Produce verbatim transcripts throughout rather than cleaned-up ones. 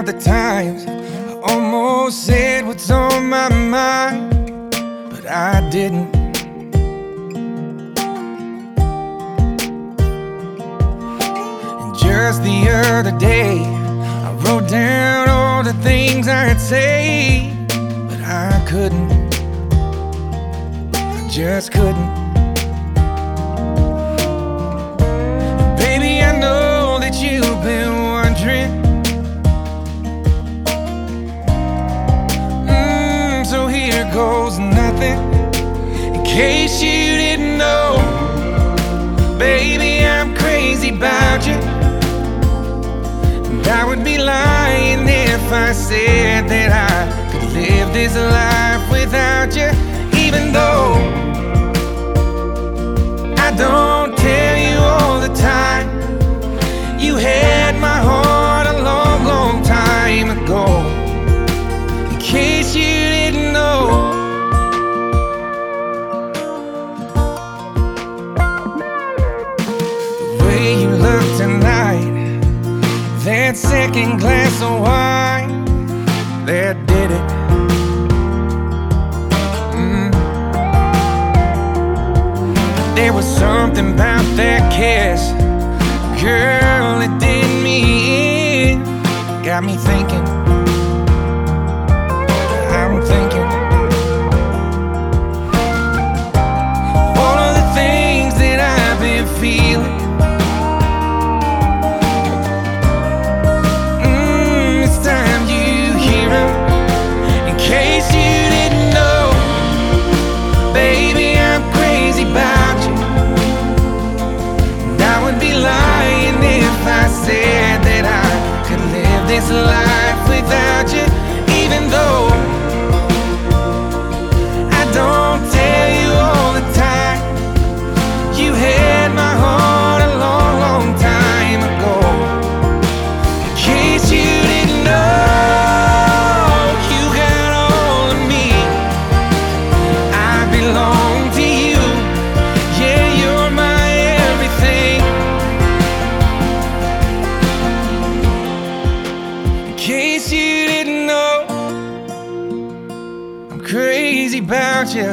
the times I almost said what's on my mind, but I didn't. And just the other day, I wrote down all the things I'd say, but I couldn't. I just couldn't. And baby, I know that you've been wondering. Mm, so here goes nothing. In case you didn't know, baby, I'm crazy about you. And I would be lying if I said that I could live this life without you. Even though I don't tell you all the time, you had my heart a long, long time ago. In case you didn't know, the way you look tonight, that second glass of wine, that did it. Mm. There was something about that kiss, girl, it did me in. Got me thinking, I'm thinking all of the things that I've been feeling. I said that I could live this life without you, even though I don't tell you all the time. You had my heart a long, long time ago. In case you didn't know, you got all of me. I belong to you. Yeah, you're my everything. In case you didn't know, I'm crazy about you.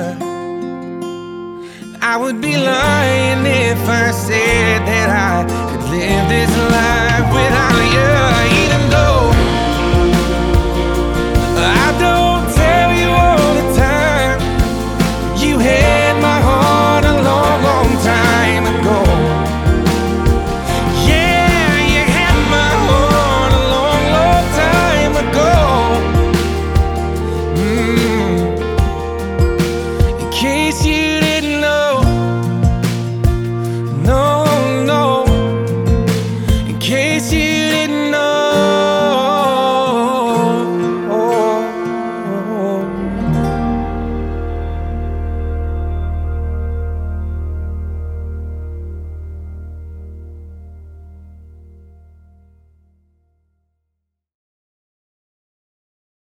I would be lying if I said that I could live this life without you.